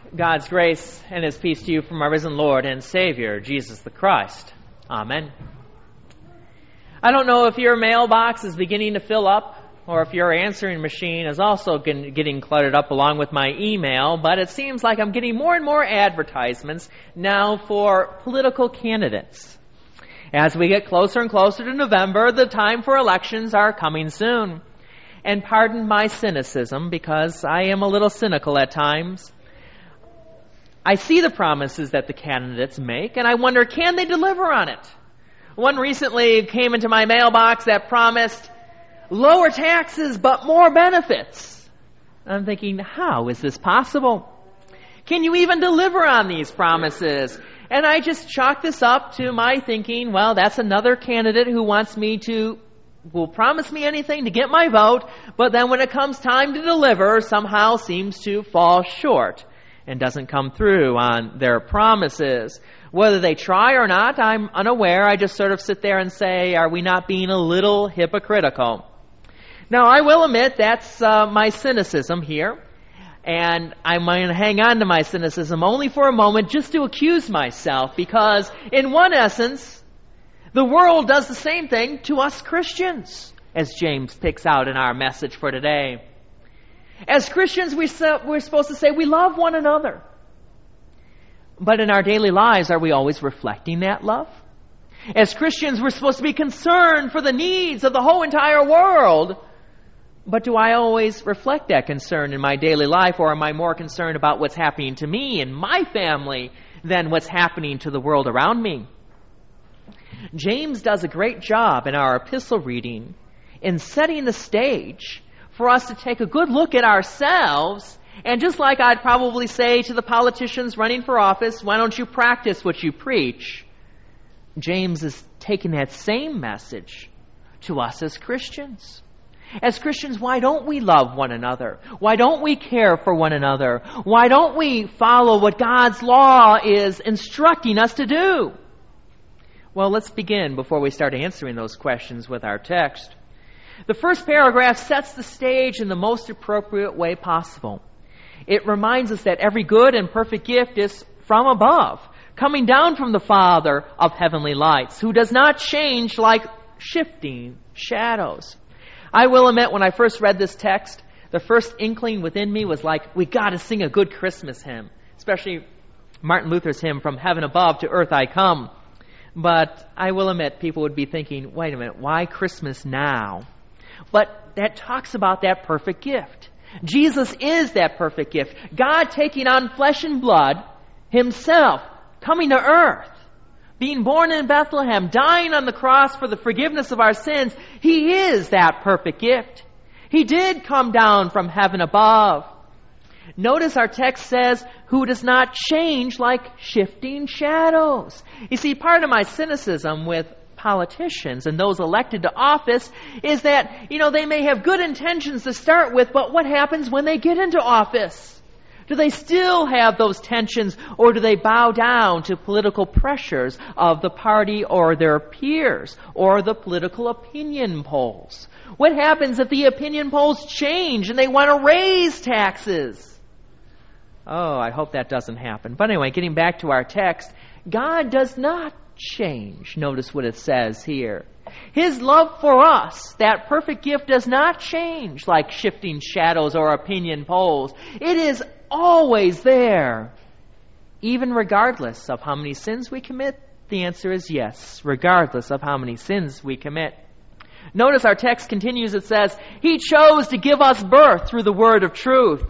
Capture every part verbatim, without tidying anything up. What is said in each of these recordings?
God's grace and His peace to you from our risen Lord and Savior, Jesus the Christ. Amen. I don't know if your mailbox is beginning to fill up or if your answering machine is also getting cluttered up along with my email, but it seems like I'm getting more and more advertisements now for political candidates. As we get closer and closer to November, the time for elections are coming soon. And pardon my cynicism, because I am a little cynical at times. I see the promises that the candidates make, and I wonder, can they deliver on it? One recently came into my mailbox that promised lower taxes but more benefits. I'm thinking, how is this possible? Can you even deliver on these promises? And I just chalk this up to my thinking, well, that's another candidate who wants me to, will promise me anything to get my vote, but then when it comes time to deliver, somehow seems to fall short and doesn't come through on their promises. Whether they try or not, I'm unaware. I just sort of sit there and say, are we not being a little hypocritical? Now, I will admit that's uh, my cynicism here. And I'm going to hang on to my cynicism only for a moment just to accuse myself, because in one essence, the world does the same thing to us Christians, as James picks out in our message for today. As Christians, we so, we're supposed to say we love one another. But in our daily lives, are we always reflecting that love? As Christians, we're supposed to be concerned for the needs of the whole entire world. But do I always reflect that concern in my daily life, or am I more concerned about what's happening to me and my family than what's happening to the world around me? James does a great job in our epistle reading in setting the stage for us to take a good look at ourselves, and just like I'd probably say to the politicians running for office, why don't you practice what you preach? James is taking that same message to us as Christians. As Christians, why don't we love one another? Why don't we care for one another? Why don't we follow what God's law is instructing us to do? Well, let's begin before we start answering those questions with our text. The first paragraph sets the stage in the most appropriate way possible. It reminds us that every good and perfect gift is from above, coming down from the Father of heavenly lights, who does not change like shifting shadows. I will admit, when I first read this text, the first inkling within me was like, we got to sing a good Christmas hymn, especially Martin Luther's hymn, From Heaven Above to Earth I Come. But I will admit, people would be thinking, wait a minute, why Christmas now? But that talks about that perfect gift. Jesus is that perfect gift. God taking on flesh and blood, Himself coming to earth, being born in Bethlehem, dying on the cross for the forgiveness of our sins. He is that perfect gift. He did come down from heaven above. Notice our text says, who does not change like shifting shadows. You see, part of my cynicism with politicians and those elected to office is that, you know, they may have good intentions to start with, but what happens when they get into office? Do they still have those tensions, or do they bow down to political pressures of the party or their peers or the political opinion polls? What happens if the opinion polls change and they want to raise taxes? Oh, I hope that doesn't happen. But anyway, getting back to our text, God does not change. Notice what it says here. His love for us, that perfect gift, does not change like shifting shadows or opinion polls. It is always there, even regardless of how many sins we commit. The answer is yes, regardless of how many sins we commit. Notice our text continues. It says, He chose to give us birth through the word of truth.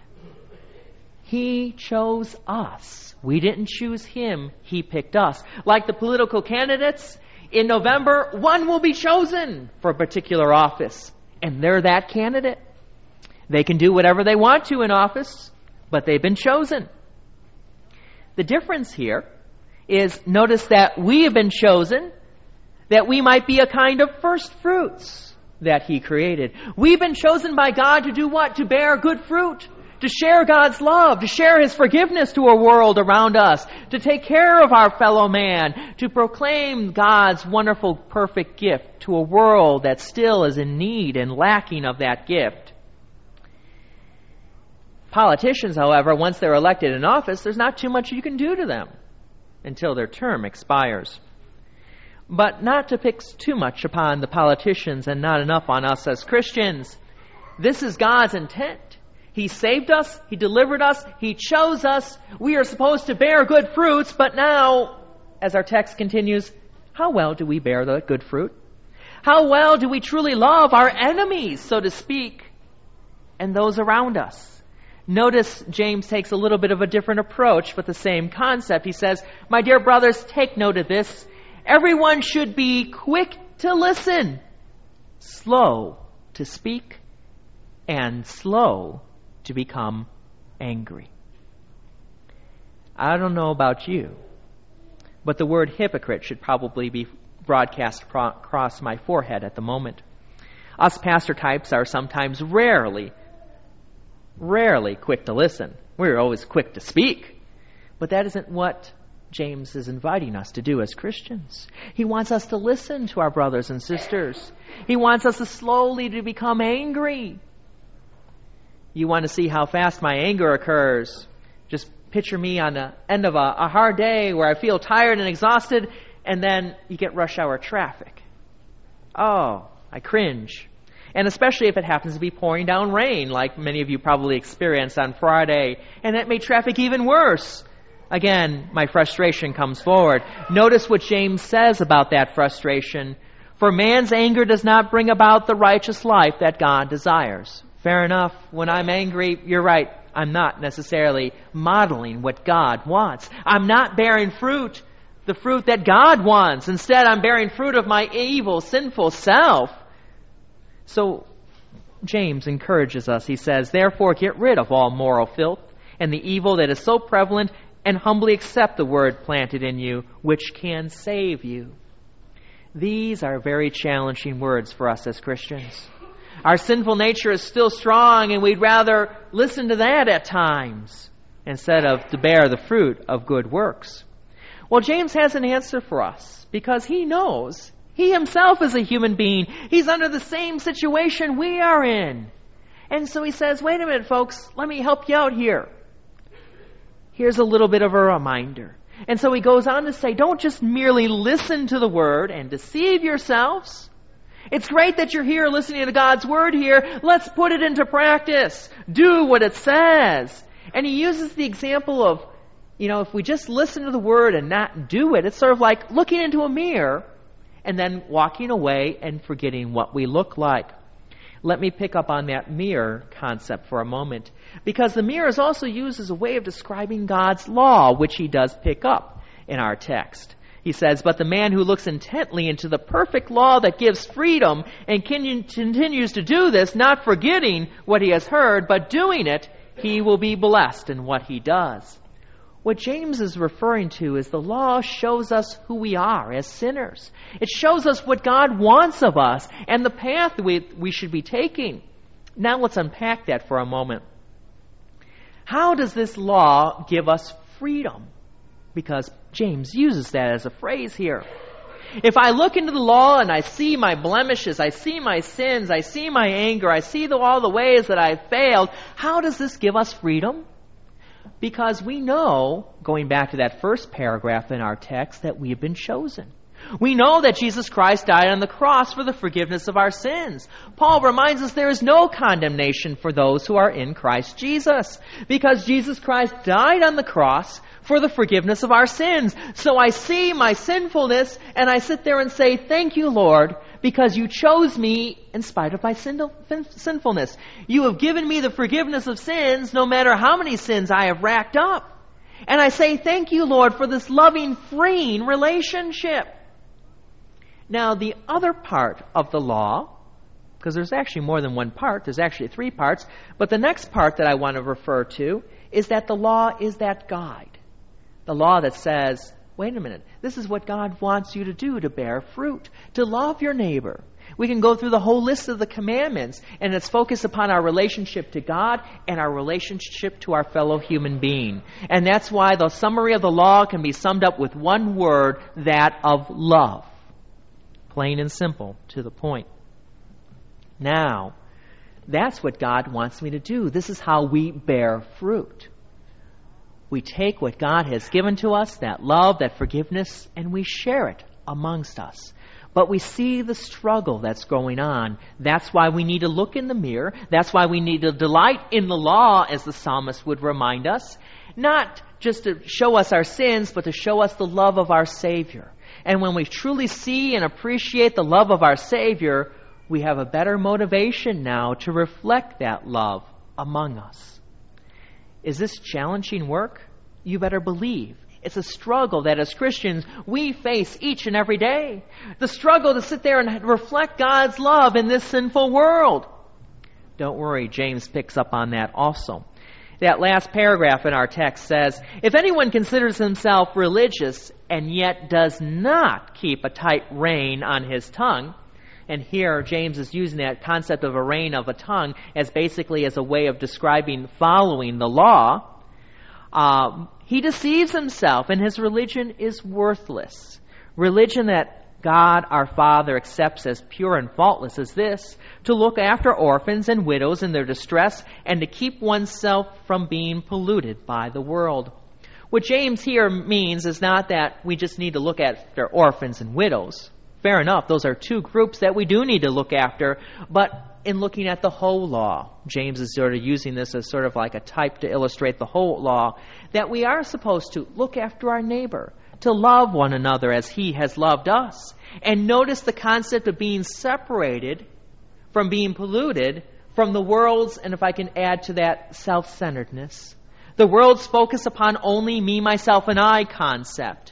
He chose us. We didn't choose Him. He picked us. Like the political candidates, in November, one will be chosen for a particular office, and they're that candidate. They can do whatever they want to in office, but they've been chosen. The difference here is, notice that we have been chosen that we might be a kind of first fruits that He created. We've been chosen by God to do what? To bear good fruit. To share God's love, to share His forgiveness to a world around us, to take care of our fellow man, to proclaim God's wonderful, perfect gift to a world that still is in need and lacking of that gift. Politicians, however, once they're elected in office, there's not too much you can do to them until their term expires. But not to pick too much upon the politicians and not enough on us as Christians. This is God's intent. He saved us. He delivered us. He chose us. We are supposed to bear good fruits, but now, as our text continues, how well do we bear the good fruit? How well do we truly love our enemies, so to speak, and those around us? Notice James takes a little bit of a different approach with the same concept. He says, my dear brothers, take note of this. Everyone should be quick to listen, slow to speak, and slow to become angry. I don't know about you, but the word hypocrite should probably be broadcast pro- across my forehead at the moment. Us pastor types are sometimes rarely, rarely quick to listen. We're always quick to speak. But that isn't what James is inviting us to do as Christians. He wants us to listen to our brothers and sisters. He wants us to slowly to become angry. You want to see how fast my anger occurs. Just picture me on the end of a, a hard day where I feel tired and exhausted, and then you get rush hour traffic. Oh, I cringe. And especially if it happens to be pouring down rain, like many of you probably experienced on Friday, and that made traffic even worse. Again, my frustration comes forward. Notice what James says about that frustration. For man's anger does not bring about the righteous life that God desires. Fair enough. When I'm angry, you're right. I'm not necessarily modeling what God wants. I'm not bearing fruit, the fruit that God wants. Instead, I'm bearing fruit of my evil, sinful self. So, James encourages us. He says, therefore, get rid of all moral filth and the evil that is so prevalent, and humbly accept the word planted in you, which can save you. These are very challenging words for us as Christians. Our sinful nature is still strong, and we'd rather listen to that at times instead of to bear the fruit of good works. Well, James has an answer for us because he knows he himself is a human being. He's under the same situation we are in. And so he says, wait a minute, folks, let me help you out here. Here's a little bit of a reminder. And so he goes on to say, don't just merely listen to the word and deceive yourselves. It's great that you're here listening to God's word here. Let's put it into practice. Do what it says. And he uses the example of, you know, if we just listen to the word and not do it, it's sort of like looking into a mirror and then walking away and forgetting what we look like. Let me pick up on that mirror concept for a moment, because the mirror is also used as a way of describing God's law, which he does pick up in our text. He says, but the man who looks intently into the perfect law that gives freedom and continues to do this, not forgetting what he has heard, but doing it, he will be blessed in what he does. What James is referring to is the law shows us who we are as sinners. It shows us what God wants of us and the path we, we should be taking. Now let's unpack that for a moment. How does this law give us freedom? Because James uses that as a phrase here. If I look into the law and I see my blemishes, I see my sins, I see my anger, I see the, all the ways that I've failed, how does this give us freedom? Because we know, going back to that first paragraph in our text, that we have been chosen. We know that Jesus Christ died on the cross for the forgiveness of our sins. Paul reminds us there is no condemnation for those who are in Christ Jesus, because Jesus Christ died on the cross for the forgiveness of our sins. So I see my sinfulness and I sit there and say, thank you, Lord, because you chose me in spite of my sin- sinfulness. You have given me the forgiveness of sins no matter how many sins I have racked up. And I say, thank you, Lord, for this loving, freeing relationship. Now, the other part of the law, because there's actually more than one part, there's actually three parts, but the next part that I want to refer to is that the law is that guide. The law that says, wait a minute, this is what God wants you to do to bear fruit, to love your neighbor. We can go through the whole list of the commandments, and it's focused upon our relationship to God and our relationship to our fellow human being. And that's why the summary of the law can be summed up with one word, that of love. Plain and simple, to the point. Now, That's what God wants me to do. This is how we bear fruit. We take what God has given to us, that love, that forgiveness, and we share it amongst us. But we see the struggle that's going on. That's why we need to look in the mirror. That's why we need to delight in the law, as the psalmist would remind us. Not just to show us our sins, but to show us the love of our Savior. And when we truly see and appreciate the love of our Savior, we have a better motivation now to reflect that love among us. Is this challenging work? You better believe. It's a struggle that as Christians we face each and every day. The struggle to sit there and reflect God's love in this sinful world. Don't worry, James picks up on that also. That last paragraph in our text says, if anyone considers himself religious and yet does not keep a tight rein on his tongue, and here James is using that concept of a rein of a tongue as basically as a way of describing following the law, uh, he deceives himself and his religion is worthless. Religion that God our Father accepts as pure and faultless is this: to look after orphans and widows in their distress and to keep oneself from being polluted by the world. What James here means is not that we just need to look after orphans and widows. Fair enough, those are two groups that we do need to look after, but in looking at the whole law, James is sort of using this as sort of like a type to illustrate the whole law, that we are supposed to look after our neighbor, to love one another as he has loved us. And notice the concept of being separated from being polluted from the world's, and if I can add to that, self-centeredness. The world's focus upon only me, myself, and I concept.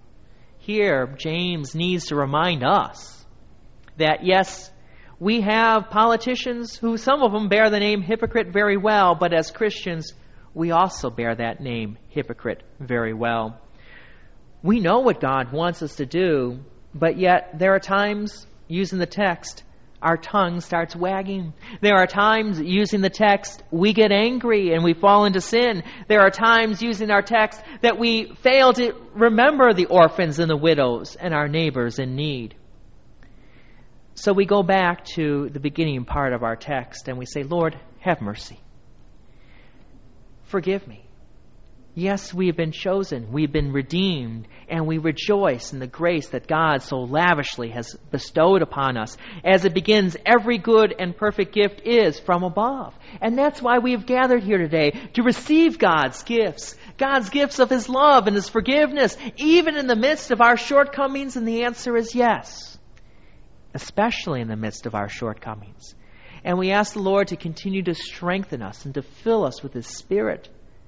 Here, James needs to remind us that, yes, we have politicians who, some of them bear the name hypocrite very well, but as Christians, we also bear that name, hypocrite, very well. We know what God wants us to do, but yet there are times, using the text, our tongue starts wagging. There are times, using the text, we get angry and we fall into sin. There are times, using our text, that we fail to remember the orphans and the widows and our neighbors in need. So we go back to the beginning part of our text and we say, Lord, have mercy. Forgive me. Yes, we have been chosen, we've been redeemed, and we rejoice in the grace that God so lavishly has bestowed upon us. As it begins, every good and perfect gift is from above. And that's why we have gathered here today, to receive God's gifts, God's gifts of His love and His forgiveness, even in the midst of our shortcomings, and the answer is yes, especially in the midst of our shortcomings. And we ask the Lord to continue to strengthen us and to fill us with His Spirit.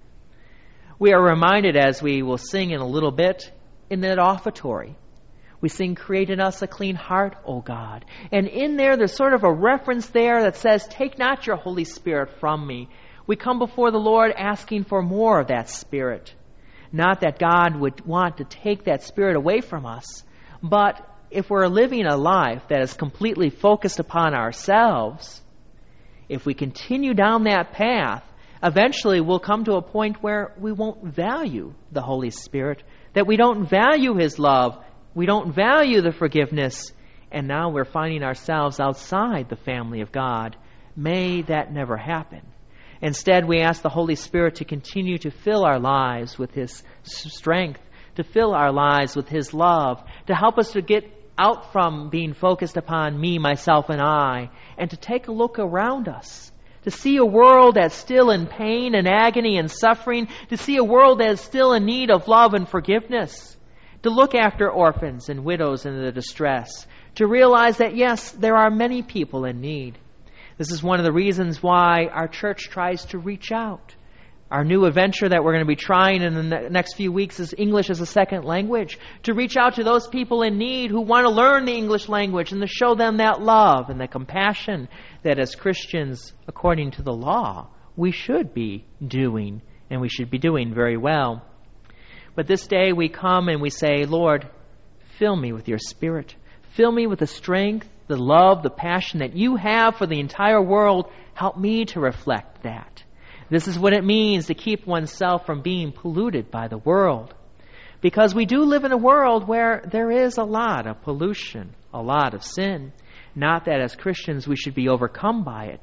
We are reminded, as we will sing in a little bit, in that offertory. We sing, create in us a clean heart, O God. And in there, there's sort of a reference there that says, take not your Holy Spirit from me. We come before the Lord asking for more of that Spirit. Not that God would want to take that Spirit away from us, but if we're living a life that is completely focused upon ourselves, if we continue down that path, eventually we'll come to a point where we won't value the Holy Spirit, that we don't value His love, we don't value the forgiveness, and now we're finding ourselves outside the family of God. May that never happen. Instead, we ask the Holy Spirit to continue to fill our lives with His strength, to fill our lives with His love, to help us to get out from being focused upon me, myself, and I, and to take a look around us, to see a world that's still in pain and agony and suffering, to see a world that is still in need of love and forgiveness, to look after orphans and widows in their distress, to realize that, yes, there are many people in need. This is one of the reasons why our church tries to reach out. Our new adventure that we're going to be trying in the next few weeks is English as a second language, to reach out to those people in need who want to learn the English language and to show them that love and the compassion that as Christians, according to the law, we should be doing, and we should be doing very well. But this day we come and we say, Lord, fill me with your Spirit. Fill me with the strength, the love, the passion that you have for the entire world. Help me to reflect that. This is what it means to keep oneself from being polluted by the world. Because we do live in a world where there is a lot of pollution, a lot of sin. Not that as Christians we should be overcome by it.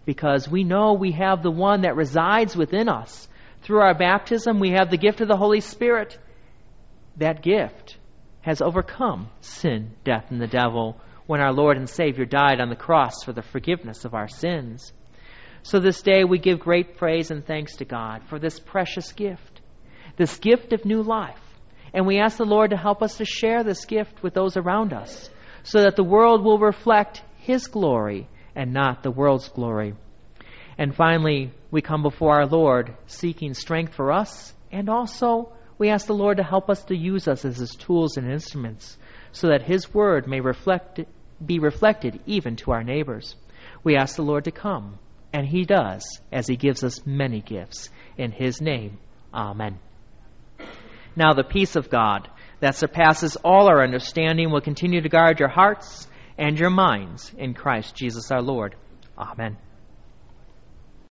because we know we have the one that resides within us. Through our baptism, we have the gift of the Holy Spirit. That gift has overcome sin, death, and the devil when our Lord and Savior died on the cross for the forgiveness of our sins. So this day we give great praise and thanks to God for this precious gift, this gift of new life. And we ask the Lord to help us to share this gift with those around us so that the world will reflect His glory and not the world's glory. And finally, we come before our Lord seeking strength for us, and also we ask the Lord to help us to use us as His tools and instruments so that His word may reflect, be reflected even to our neighbors. We ask the Lord to come, and He does, as He gives us many gifts. In His name, amen. Now the peace of God that surpasses all our understanding will continue to guard your hearts and your minds in Christ Jesus our Lord. Amen.